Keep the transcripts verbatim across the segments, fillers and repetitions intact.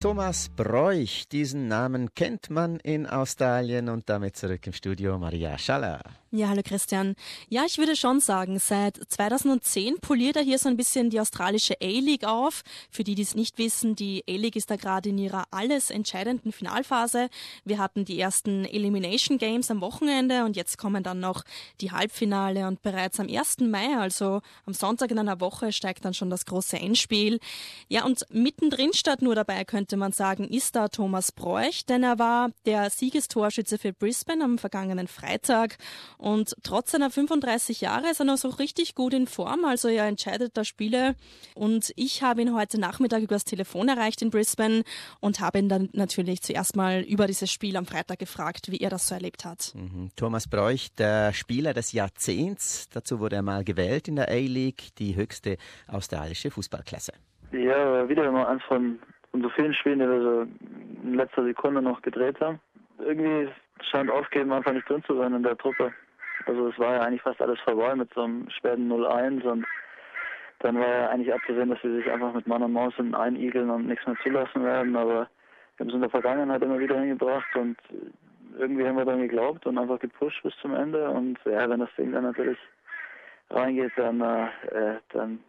Thomas Broich, diesen Namen kennt man in Australien und damit zurück im Studio Maria Schaller. Ja, hallo Christian. Ja, ich würde schon sagen, seit zweitausendzehn poliert er hier so ein bisschen die australische A-League auf. Für die, die es nicht wissen, die A-League ist da gerade in ihrer alles entscheidenden Finalphase. Wir hatten die ersten Elimination Games am Wochenende und jetzt kommen dann noch die Halbfinale und bereits am ersten Mai, also am Sonntag in einer Woche, steigt dann schon das große Endspiel. Ja, und mittendrin statt nur dabei, könnte man sagen, ist da Thomas Broich, denn er war der Siegestorschütze für Brisbane am vergangenen Freitag. Und trotz seiner fünfunddreißig Jahre ist er noch so richtig gut in Form, also er entscheidet da Spiele. Und ich habe ihn heute Nachmittag übers Telefon erreicht in Brisbane und habe ihn dann natürlich zuerst mal über dieses Spiel am Freitag gefragt, wie er das so erlebt hat. Mhm. Thomas Broich, der Spieler des Jahrzehnts, dazu wurde er mal gewählt in der A-League, die höchste australische Fußballklasse. Ja, wieder mal eins von, von so vielen Spielen, die wir so in letzter Sekunde noch gedreht haben. Irgendwie scheint Aufgeben einfach nicht drin zu sein in der Truppe. Also es war ja eigentlich fast alles vorbei mit so einem späten null eins und dann war ja eigentlich abzusehen, dass sie sich einfach mit Mann und Maus einigeln und nichts mehr zulassen werden, aber wir haben es in der Vergangenheit immer wieder hingebracht und irgendwie haben wir dann geglaubt und einfach gepusht bis zum Ende und ja, wenn das Ding dann natürlich reingeht, dann äh, dann,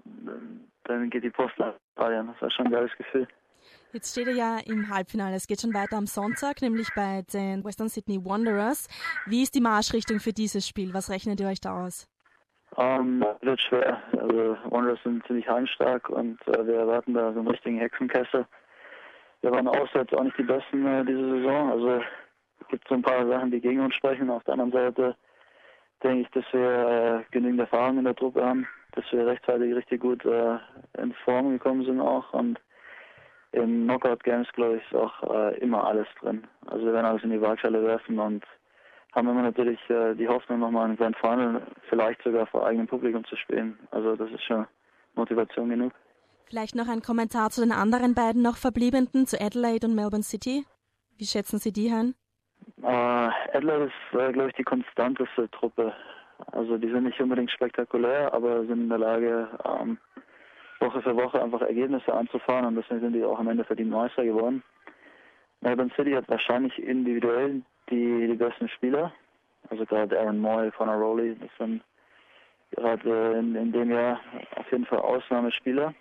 dann geht die Post nach Australien. Das war schon ein geiles Gefühl. Jetzt steht er ja im Halbfinale. Es geht schon weiter am Sonntag, nämlich bei den Western Sydney Wanderers. Wie ist die Marschrichtung für dieses Spiel? Was rechnet ihr euch da aus? Um, wird schwer. Also Wanderers sind ziemlich heimstark und äh, wir erwarten da so einen richtigen Hexenkessel. Wir waren auswärts auch nicht die Besten äh, diese Saison. Also es gibt so ein paar Sachen, die gegen uns sprechen. Auf der anderen Seite denke ich, dass wir äh, genügend Erfahrung in der Truppe haben, dass wir rechtzeitig richtig gut äh, in Form gekommen sind auch und in Knockout-Games, glaube ich, ist auch äh, immer alles drin. Also wir werden alles in die Waagschale werfen und haben immer natürlich äh, die Hoffnung, nochmal ein Grand Final vielleicht sogar vor eigenem Publikum zu spielen. Also das ist schon Motivation genug. Vielleicht noch ein Kommentar zu den anderen beiden noch Verbliebenen, zu Adelaide und Melbourne City. Wie schätzen Sie die ein? Äh, Adelaide ist, äh, glaube ich, die konstanteste Truppe. Also die sind nicht unbedingt spektakulär, aber sind in der Lage, ähm, Woche für Woche einfach Ergebnisse anzufahren und deswegen sind die auch am Ende verdient Meister geworden. Melbourne City hat wahrscheinlich individuell die, die besten Spieler, also gerade Aaron Moy, Connor Rowley, das sind gerade in, in dem Jahr auf jeden Fall Ausnahmespieler.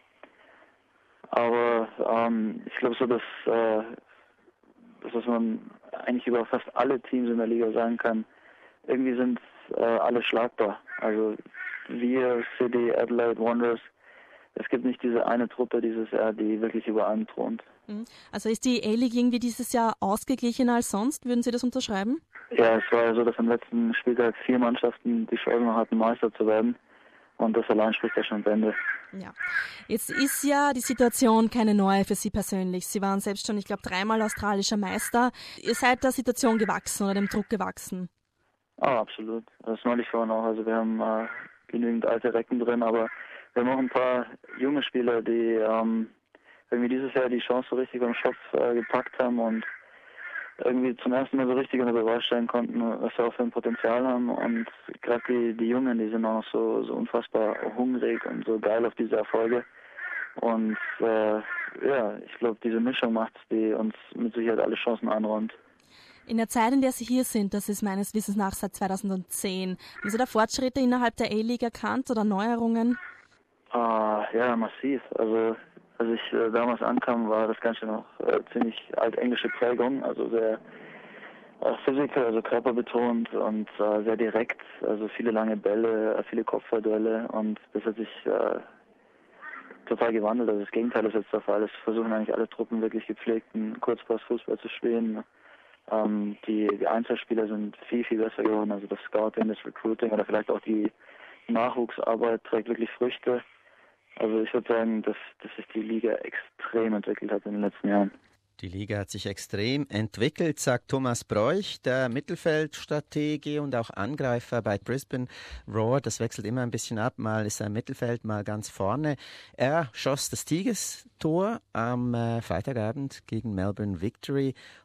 Aber ähm, ich glaube so, dass, äh, dass was man eigentlich über fast alle Teams in der Liga sagen kann, irgendwie sind äh, alle schlagbar. Also wir, City, Adelaide, Wanderers, es gibt nicht diese eine Truppe dieses Jahr, die wirklich über allem thront. Also ist die A-League irgendwie dieses Jahr ausgeglichener als sonst? Würden Sie das unterschreiben? Ja, es war so, dass am letzten Spieltag vier Mannschaften die Chance noch hatten, Meister zu werden. Und das allein spricht ja schon Bände. Ja, jetzt ist ja die Situation keine neue für Sie persönlich. Sie waren selbst schon, ich glaube, dreimal australischer Meister. Ihr seid der Situation gewachsen oder dem Druck gewachsen? Ah, absolut. Das neulich vorhin auch. Also wir haben äh, genügend alte Recken drin, aber wir haben auch ein paar junge Spieler, die ähm, irgendwie dieses Jahr die Chance so richtig am Schopf äh, gepackt haben und irgendwie zum ersten Mal so richtig unter Beweis stellen konnten, was sie auch für ein Potenzial haben. Und gerade die, die Jungen, die sind auch noch so, so unfassbar hungrig und so geil auf diese Erfolge. Und äh, ja, ich glaube, diese Mischung macht, die uns mit Sicherheit alle Chancen einräumt. In der Zeit, in der Sie hier sind, das ist meines Wissens nach seit zweitausendzehn, haben Sie da Fortschritte innerhalb der A-League erkannt oder Neuerungen? Ah, ja, massiv. Also als ich äh, damals ankam, war das Ganze noch äh, ziemlich altenglische Prägung, also sehr äh, physical, also körperbetont und äh, sehr direkt, also viele lange Bälle, äh, viele Kopfballduelle und das hat sich äh, total gewandelt. Also das Gegenteil ist jetzt der Fall. Es versuchen eigentlich alle Truppen wirklich gepflegten Kurzpassfußball zu spielen. Ähm, die, die Einzelspieler sind viel, viel besser geworden, also das Scouting, das Recruiting oder vielleicht auch die Nachwuchsarbeit trägt wirklich Früchte. Also ich würde sagen, dass, dass sich die Liga extrem entwickelt hat in den letzten Jahren. Die Liga hat sich extrem entwickelt, sagt Thomas Broich, der Mittelfeldstratege und auch Angreifer bei Brisbane Roar. Das wechselt immer ein bisschen ab, mal ist er im Mittelfeld, mal ganz vorne. Er schoss das Siegestor am äh, Freitagabend gegen Melbourne Victory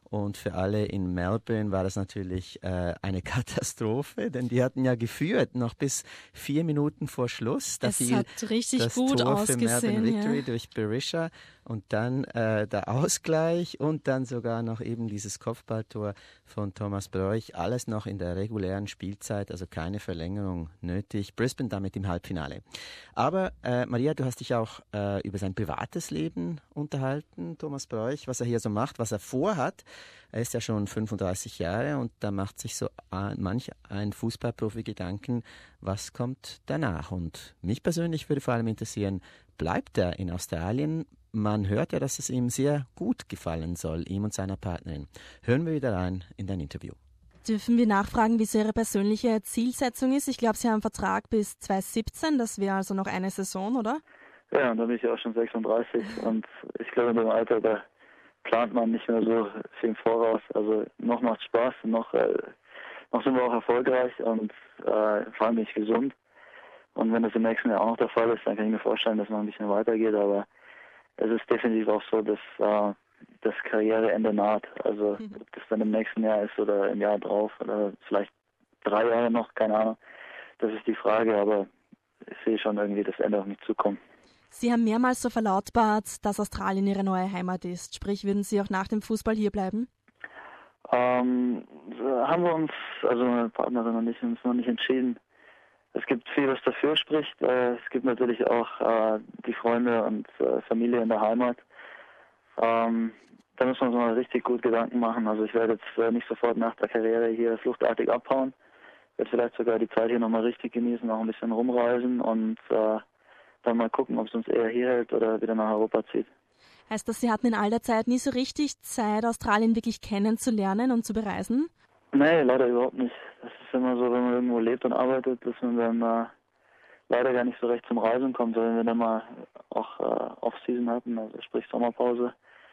Und für alle in Melbourne war das natürlich äh, eine Katastrophe, denn die hatten ja geführt, noch bis vier Minuten vor Schluss. Da es fiel hat richtig das gut Tor für ausgesehen. Melbourne Victory Ja. durch Berisha und dann äh, der Ausgleich und dann sogar noch eben dieses Kopfballtor von Thomas Bräuch. Alles noch in der regulären Spielzeit, also keine Verlängerung nötig. Brisbane damit im Halbfinale. Aber äh, Maria, du hast dich auch äh, über sein privates Leben unterhalten, Thomas Bräuch, was er hier so macht, was er vorhat. Er ist ja schon fünfunddreißig Jahre und da macht sich so äh, manch ein Fußballprofi Gedanken, was kommt danach? Und mich persönlich würde vor allem interessieren, bleibt er in Australien? Man hört ja, dass es ihm sehr gut gefallen soll, ihm und seiner Partnerin. Hören wir wieder rein in dein Interview. Dürfen wir nachfragen, wie so Ihre persönliche Zielsetzung ist? Ich glaube, Sie haben einen Vertrag bis zwanzig siebzehn, das wäre also noch eine Saison, oder? Ja, und da bin ich ja auch schon sechsunddreißig und ich glaube, in dem Alter, da plant man nicht mehr so viel im Voraus. Also noch macht Spaß, noch, äh, noch sind wir auch erfolgreich und äh, vor allem bin ich gesund. Und wenn das im nächsten Jahr auch noch der Fall ist, dann kann ich mir vorstellen, dass es noch ein bisschen weitergeht, aber es ist definitiv auch so, dass äh, das Karriereende naht. Also ob das dann im nächsten Jahr ist oder im Jahr drauf oder vielleicht drei Jahre noch, keine Ahnung. Das ist die Frage, aber ich sehe schon irgendwie das Ende auf mich zukommen. Sie haben mehrmals so verlautbart, dass Australien Ihre neue Heimat ist. Sprich, würden Sie auch nach dem Fußball hier bleiben? Ähm, haben wir uns, also meine Partnerin und ich, uns noch nicht entschieden. Es gibt viel, was dafür spricht. Äh, es gibt natürlich auch äh, die Freunde und äh, Familie in der Heimat. Ähm, da müssen wir uns mal richtig gut Gedanken machen. Also ich werde jetzt äh, nicht sofort nach der Karriere hier fluchtartig abhauen. Ich werde vielleicht sogar die Zeit hier nochmal richtig genießen, auch ein bisschen rumreisen und äh, dann mal gucken, ob es uns eher hier hält oder wieder nach Europa zieht. Heißt das, Sie hatten in all der Zeit nie so richtig Zeit, Australien wirklich kennenzulernen und zu bereisen? Nee, leider überhaupt nicht. Das ist immer so, wenn man irgendwo lebt und arbeitet, dass man dann äh, leider gar nicht so recht zum Reisen kommt. Wenn wir dann mal auch äh, Off-Season hatten, also sprich Sommerpause,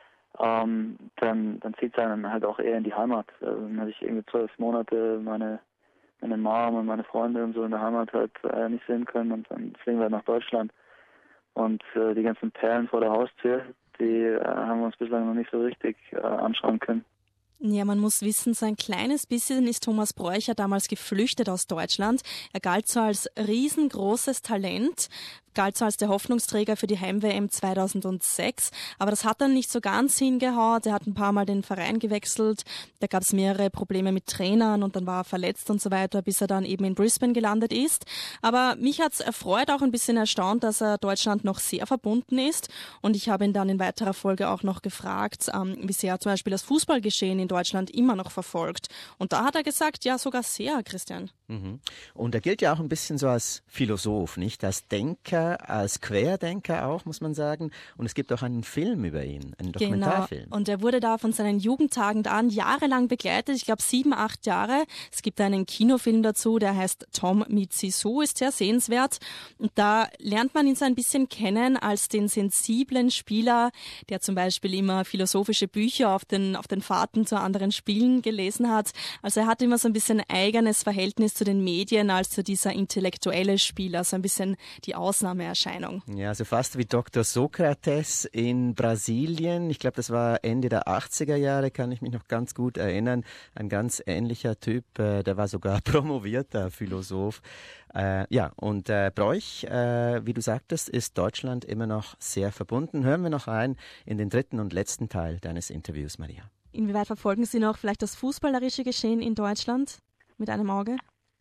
ähm, dann, dann zieht es einen halt auch eher in die Heimat. Also dann hatte ich irgendwie zwölf Monate meine, meine Mom und meine Freunde und so in der Heimat halt äh, nicht sehen können und dann fliegen wir halt nach Deutschland. Und äh, die ganzen Perlen vor der Haustür, die äh, haben wir uns bislang noch nicht so richtig äh, anschauen können. Ja, man muss wissen, so ein kleines bisschen ist Thomas Bräuch ja damals geflüchtet aus Deutschland. Er galt so als riesengroßes Talent, galt so als der Hoffnungsträger für die Heim-W M zweitausendsechs. Aber das hat dann nicht so ganz hingehauen. Er hat ein paar Mal den Verein gewechselt. Da gab es mehrere Probleme mit Trainern und dann war er verletzt und so weiter, bis er dann eben in Brisbane gelandet ist. Aber mich hat's erfreut, auch ein bisschen erstaunt, dass er Deutschland noch sehr verbunden ist. Und ich habe ihn dann in weiterer Folge auch noch gefragt, ähm, wie sehr er zum Beispiel das Fußballgeschehen in Deutschland immer noch verfolgt. Und da hat er gesagt, ja, sogar sehr, Christian. Mhm. Und er gilt ja auch ein bisschen so als Philosoph, nicht? Als Denker, als Querdenker auch, muss man sagen. Und es gibt auch einen Film über ihn, einen Dokumentarfilm. Genau. Und er wurde da von seinen Jugendtagen an jahrelang begleitet, ich glaube sieben, acht Jahre. Es gibt einen Kinofilm dazu, der heißt Tom meets Sisu, ist sehr sehenswert. Und da lernt man ihn so ein bisschen kennen als den sensiblen Spieler, der zum Beispiel immer philosophische Bücher auf den, auf den Fahrten zu anderen Spielen gelesen hat. Also er hat immer so ein bisschen ein eigenes Verhältnis zu den Medien als zu dieser intellektuelle Spieler, so ein bisschen die Ausnahmeerscheinung. Ja, also fast wie Doktor Sokrates in Brasilien. Ich glaube, das war Ende der achtziger Jahre, kann ich mich noch ganz gut erinnern. Ein ganz ähnlicher Typ, äh, der war sogar promovierter Philosoph. Äh, ja, und äh, Bräuch, äh, wie du sagtest, ist Deutschland immer noch sehr verbunden. Hören wir noch rein in den dritten und letzten Teil deines Interviews, Maria. Inwieweit verfolgen Sie noch vielleicht das fußballerische Geschehen in Deutschland mit einem Auge?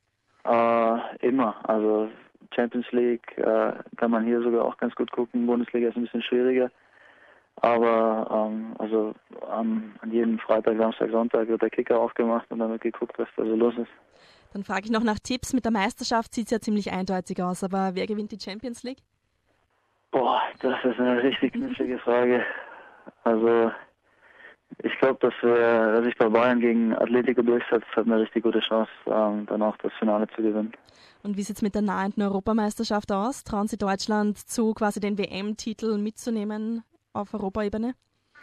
Äh, immer. Also Champions League äh, kann man hier sogar auch ganz gut gucken. Bundesliga ist ein bisschen schwieriger. Aber ähm, also ähm, an jedem Freitag, Samstag, Sonntag wird der Kicker aufgemacht und dann wird geguckt, was da so los ist. Dann frage ich noch nach Tipps. Mit der Meisterschaft sieht es ja ziemlich eindeutig aus. Aber wer gewinnt die Champions League? Boah, das ist eine richtig knifflige Frage. Also ich glaube, dass, wir, dass sich bei Bayern gegen Atletico durchsetzt, hat eine richtig gute Chance, ähm, dann auch das Finale zu gewinnen. Und wie sieht es mit der nahenden Europameisterschaft aus? Trauen Sie Deutschland zu, quasi den W M-Titel mitzunehmen auf Europaebene?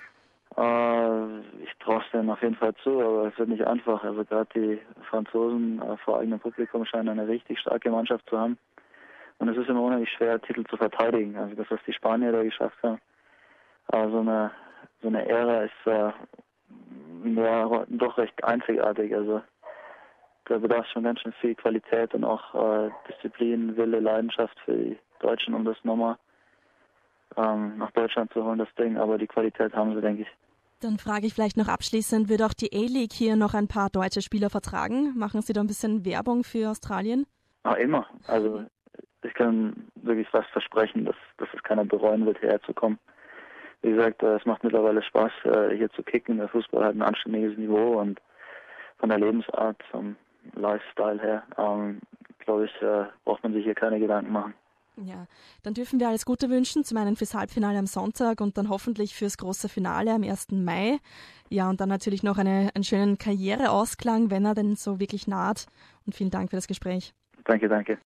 Äh, ich traue es denen auf jeden Fall zu, aber es wird nicht einfach. Also gerade die Franzosen äh, vor eigenem Publikum scheinen eine richtig starke Mannschaft zu haben. Und es ist immer unheimlich schwer, Titel zu verteidigen. Also das, was die Spanier da geschafft haben, äh, so eine so eine Ära ist äh, ja, doch recht einzigartig. Also da bedarf schon ganz schön viel Qualität und auch äh, Disziplin, Wille, Leidenschaft für die Deutschen, um das nochmal ähm, nach Deutschland zu holen, das Ding. Aber die Qualität haben sie, denke ich. Dann frage ich vielleicht noch abschließend, wird auch die A-League hier noch ein paar deutsche Spieler vertragen? Machen Sie da ein bisschen Werbung für Australien? Ah, immer. Also ich kann wirklich fast versprechen, dass, dass es keiner bereuen wird, hierher zu kommen. Wie gesagt, es macht mittlerweile Spaß, hier zu kicken. Der Fußball hat ein anständiges Niveau und von der Lebensart, vom Lifestyle her, ähm, glaube ich, äh, braucht man sich hier keine Gedanken machen. Ja, dann dürfen wir alles Gute wünschen, zum einen fürs Halbfinale am Sonntag und dann hoffentlich fürs große Finale am ersten Mai. Ja, und dann natürlich noch eine, einen schönen Karriereausklang, wenn er denn so wirklich naht. Und vielen Dank für das Gespräch. Danke, danke.